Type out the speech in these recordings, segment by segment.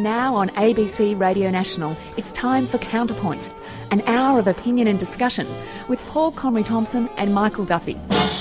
And now on ABC Radio National, it's time for Counterpoint, an hour of opinion and discussion with Paul Conroy-Thompson and Michael Duffy.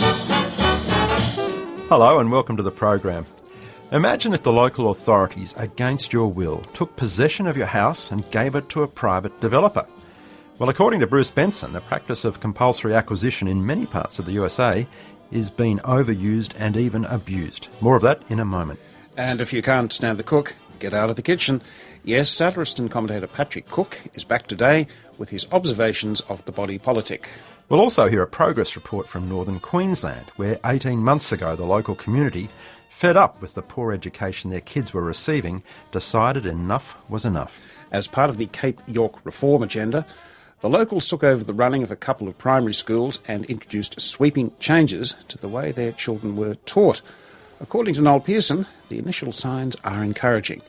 Hello and welcome to the program. Imagine if the local authorities, against your will, took possession of your house and gave it to a private developer. Well, according to Bruce Benson, the practice of compulsory acquisition in many parts of the USA is being overused and even abused. More of that in a moment. And if you can't stand the cook, get out of the kitchen. Yes, satirist and commentator Patrick Cook is back today with his observations of the body politic. We'll also hear a progress report from northern Queensland, where 18 months ago the local community, fed up with the poor education their kids were receiving, decided enough was enough. As part of the Cape York reform agenda, the locals took over the running of a couple of primary schools and introduced sweeping changes to the way their children were taught. According to Noel Pearson, the initial signs are encouraging.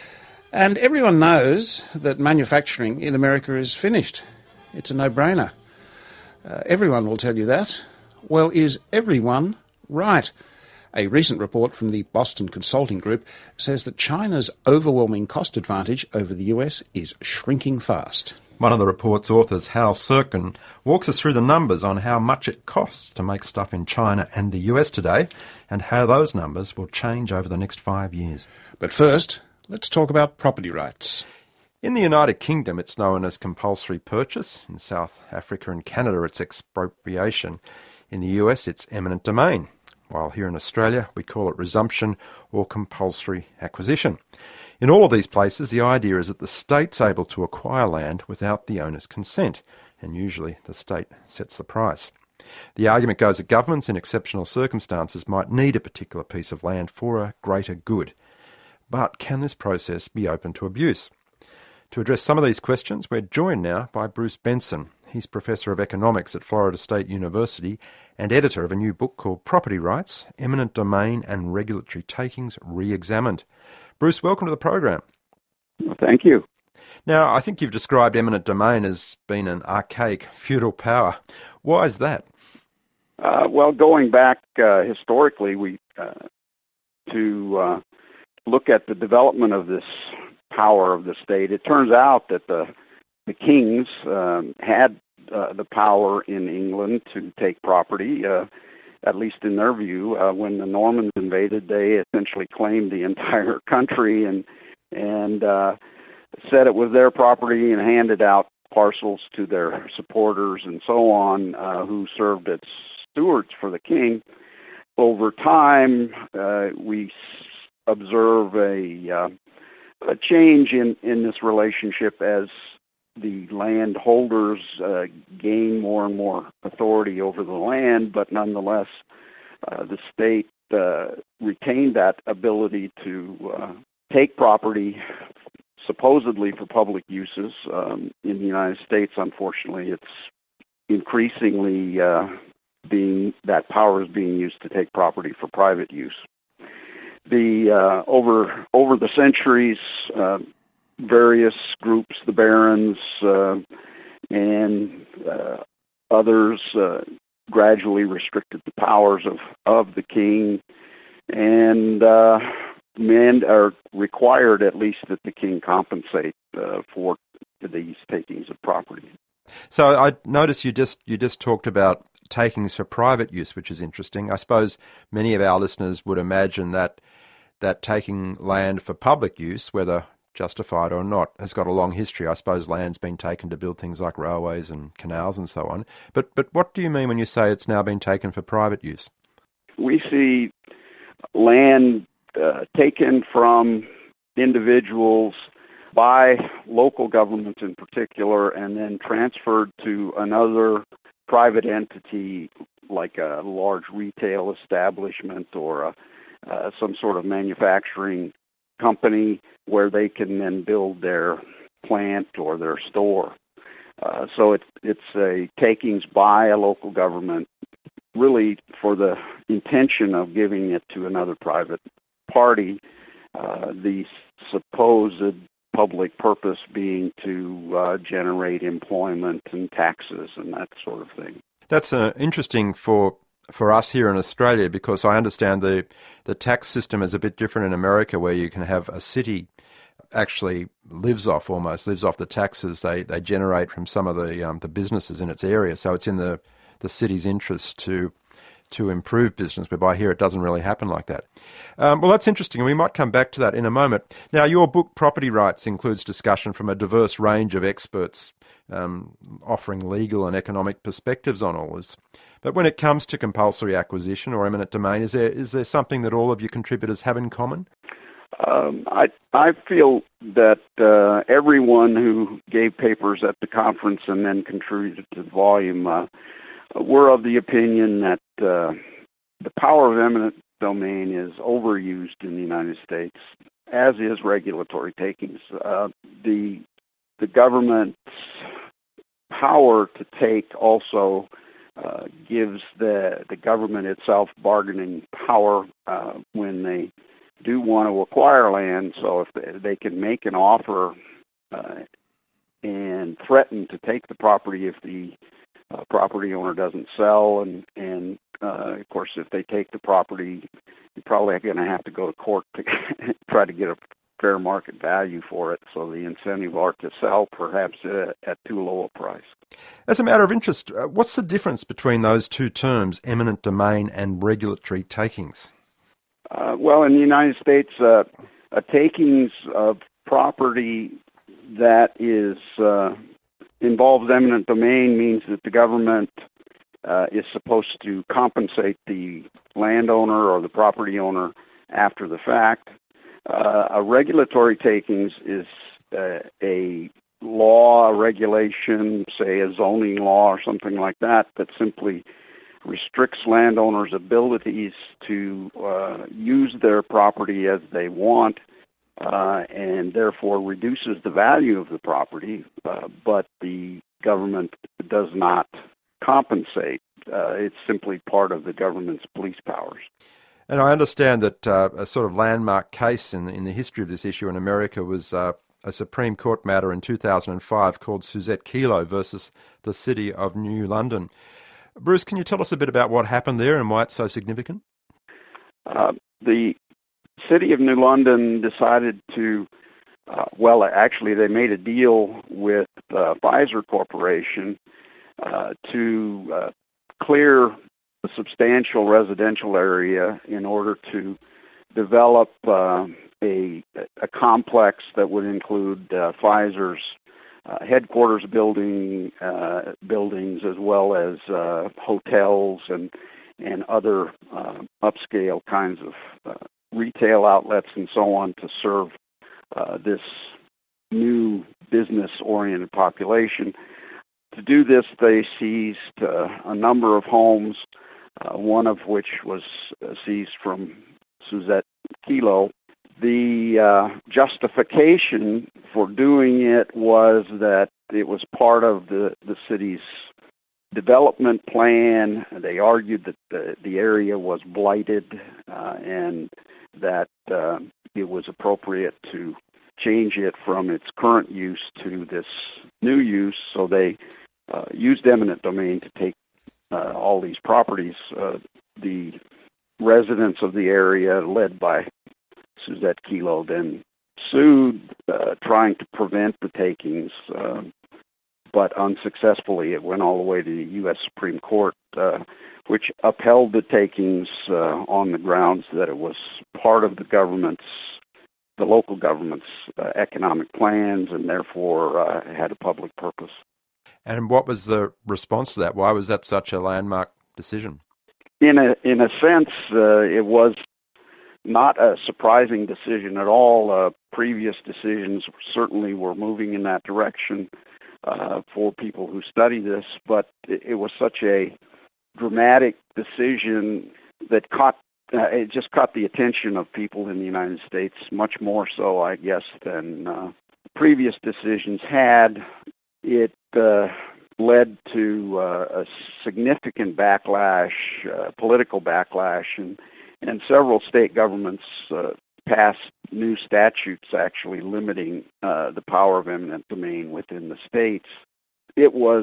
And everyone knows that manufacturing in America is finished. It's a no-brainer. Everyone will tell you that. Well, is everyone right? A recent report from the Boston Consulting Group says that China's overwhelming cost advantage over the US is shrinking fast. One of the report's authors, Hal Sirkin, walks us through the numbers on how much it costs to make stuff in China and the US today, and how those numbers will change over the next 5 years. But first, let's talk about property rights. In the United Kingdom, it's known as compulsory purchase. In South Africa and Canada, it's expropriation. In the US, it's eminent domain. While here in Australia, we call it resumption or compulsory acquisition. In all of these places, the idea is that the state's able to acquire land without the owner's consent, and usually the state sets the price. The argument goes that governments in exceptional circumstances might need a particular piece of land for a greater good. But can this process be open to abuse? To address some of these questions, we're joined now by Bruce Benson. He's Professor of Economics at Florida State University and editor of a new book called Property Rights, Eminent Domain and Regulatory Takings Re-examined. Bruce, welcome to the program. Well, thank you. Now, I think you've described eminent domain as being an archaic feudal power. Why is that? Well, going back historically, to look at the development of this power of the state, it turns out that the kings had the power in England to take property. At least in their view, when the Normans invaded, they essentially claimed the entire country and said it was their property and handed out parcels to their supporters and so on, who served as stewards for the king. Over time, we observe a change in this relationship as the landholders gain more and more authority over the land, but nonetheless, the state retained that ability to take property supposedly for public uses. In the United States, unfortunately, it's increasingly that power is being used to take property for private use. Over the centuries, various groups, the barons and others, gradually restricted the powers of the king, and men are required at least that the king compensate for these takings of property. So I notice you just talked about takings for private use, which is interesting. I suppose many of our listeners would imagine that taking land for public use, whether justified or not, has got a long history. I suppose land's been taken to build things like railways and canals and so on. But what do you mean when you say it's now been taken for private use? We see land taken from individuals by local governments in particular, and then transferred to another private entity like a large retail establishment or some sort of manufacturing company where they can then build their plant or their store. So it's a takings by a local government, really for the intention of giving it to another private party, the supposed public purpose being to generate employment and taxes and that sort of thing. That's interesting for us here in Australia, because I understand the tax system is a bit different in America, where you can have a city actually lives off the taxes they generate from some of the businesses in its area. So it's in the city's interest to improve business, but I hear it doesn't really happen like that. Well, that's interesting, and we might come back to that in a moment. Now, your book, Property Rights, includes discussion from a diverse range of experts offering legal and economic perspectives on all this. But when it comes to compulsory acquisition or eminent domain, is there something that all of your contributors have in common? I feel that everyone who gave papers at the conference and then contributed to the volume were of the opinion that the power of eminent domain is overused in the United States, as is regulatory takings. The government's power to take also gives the government itself bargaining power when they do want to acquire land. So if they can make an offer and threaten to take the property if the property owner doesn't sell, and of course, if they take the property, you're probably going to have to go to court to try to get a fair market value for it. So the incentive are to sell, perhaps at too low a price. As a matter of interest, what's the difference between those two terms, eminent domain and regulatory takings? Well, in the United States, a takings of property that involves eminent domain means that the government is supposed to compensate the landowner or the property owner after the fact. A regulatory takings is a law, a regulation, say a zoning law or something like that simply restricts landowners' abilities to use their property as they want, and therefore reduces the value of the property, but the government does not compensate. It's simply part of the government's police powers. And I understand that a sort of landmark case in the history of this issue in America was a Supreme Court matter in 2005 called Suzette Kelo versus the City of New London. Bruce, can you tell us a bit about what happened there and why it's so significant? The City of New London decided to, actually they made a deal with Pfizer Corporation to clear a substantial residential area in order to develop a complex that would include Pfizer's headquarters buildings as well as hotels and other upscale kinds of retail outlets and so on to serve this new business-oriented population. To do this, they seized a number of homes, one of which was seized from Suzette Kelo. The justification for doing it was that it was part of the city's development plan. They argued that the area was blighted and that it was appropriate to change it from its current use to this new use. So they used eminent domain to take all these properties. The residents of the area, led by Suzette Kelo, then sued, trying to prevent the takings, but unsuccessfully. It went all the way to the U.S. Supreme Court, which upheld the takings on the grounds that it was part of the local government's economic plans and therefore had a public purpose. And what was the response to that? Why was that such a landmark decision? In a sense, it was not a surprising decision at all. Previous decisions certainly were moving in that direction for people who study this, but it was such a dramatic decision that it just caught the attention of people in the United States, much more so, I guess, than previous decisions had. It led to a significant backlash, political backlash, and several state governments passed new statutes actually limiting the power of eminent domain within the states. It was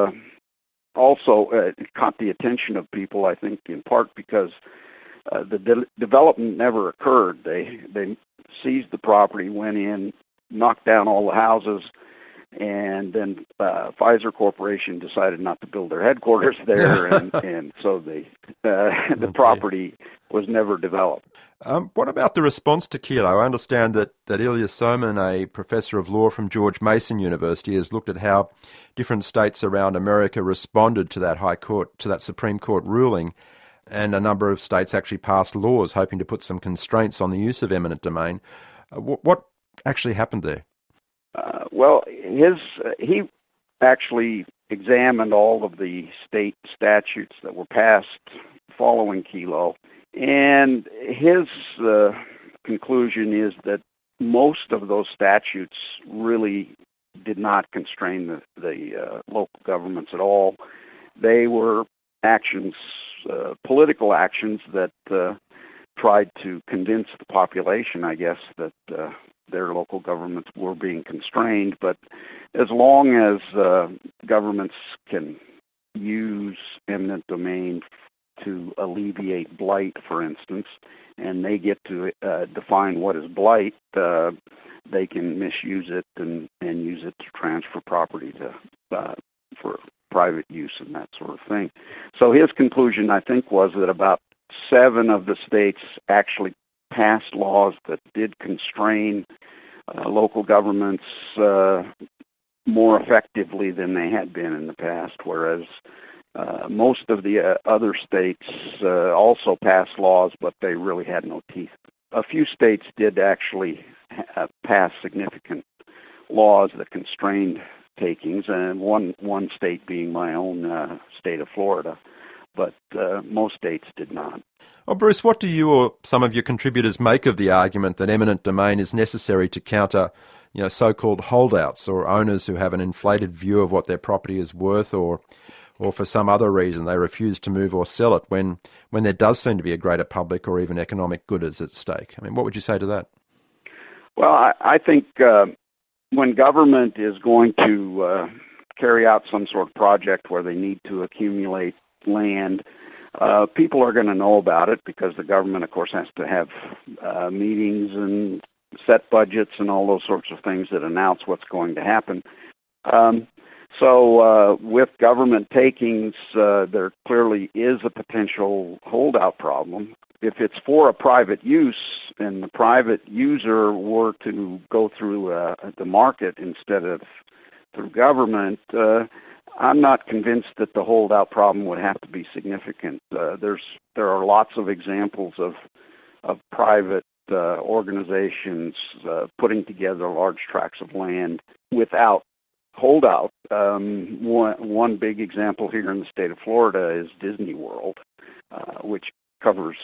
also it caught the attention of people, I think, in part because the development never occurred. They seized the property, went in, knocked down all the houses, and then Pfizer Corporation decided not to build their headquarters there, and so the property was never developed. What about the response to Kelo? I understand that Ilya Somin, a professor of law from George Mason University, has looked at how different states around America responded to that Supreme Court ruling, and a number of states actually passed laws hoping to put some constraints on the use of eminent domain. What actually happened there? He actually examined all of the state statutes that were passed following Kelo, and his conclusion is that most of those statutes really did not constrain the local governments at all. They were actions, political actions that tried to convince the population, I guess, that their local governments were being constrained. But as long as governments can use eminent domain to alleviate blight, for instance, and they get to define what is blight, they can misuse it and use it to transfer property for private use and that sort of thing. So his conclusion, I think, was that about 7 of the states actually passed laws that did constrain local governments more effectively than they had been in the past, whereas most of the other states also passed laws, but they really had no teeth. A few states did actually pass significant laws that constrained takings, and one state being my own state of Florida, but most states did not. Well, Bruce, what do you or some of your contributors make of the argument that eminent domain is necessary to counter, so-called holdouts or owners who have an inflated view of what their property is worth, or for some other reason they refuse to move or sell it when there does seem to be a greater public or even economic good is at stake? I mean, what would you say to that? Well, I think when government is going to carry out some sort of project where they need to accumulate land, people are going to know about it because the government, of course, has to have meetings and set budgets and all those sorts of things that announce what's going to happen. So with government takings, there clearly is a potential holdout problem. If it's for a private use and the private user were to go through the market instead of through government, I'm not convinced that the holdout problem would have to be significant. There are lots of examples of private organizations putting together large tracts of land without holdout. One big example here in the state of Florida is Disney World, which covers,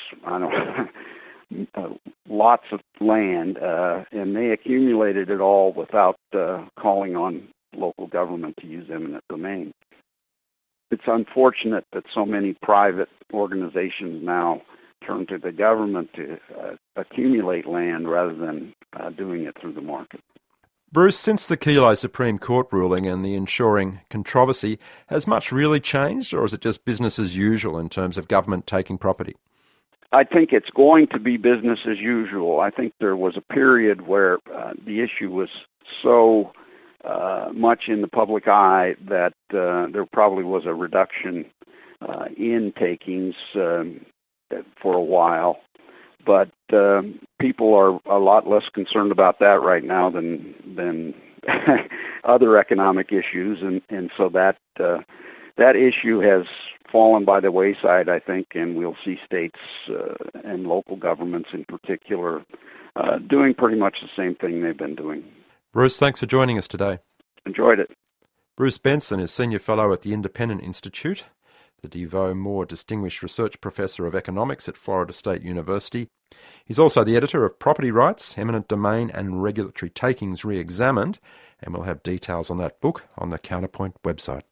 lots of land, and they accumulated it all without calling on local government to use eminent domain. It's unfortunate that so many private organizations now turn to the government to accumulate land rather than doing it through the market. Bruce, since the Kelo Supreme Court ruling and the ensuring controversy, has much really changed, or is it just business as usual in terms of government taking property? I think it's going to be business as usual. I think there was a period where the issue was so much in the public eye that there probably was a reduction in takings for a while. But people are a lot less concerned about that right now than other economic issues, and so that issue has fallen by the wayside, I think, and we'll see states and local governments in particular doing pretty much the same thing they've been doing. Bruce, thanks for joining us today. Enjoyed it. Bruce Benson is Senior Fellow at the Independent Institute, the DeVoe Moore Distinguished Research Professor of Economics at Florida State University. He's also the editor of Property Rights, Eminent Domain and Regulatory Takings Re-Examined, and we'll have details on that book on the Counterpoint website.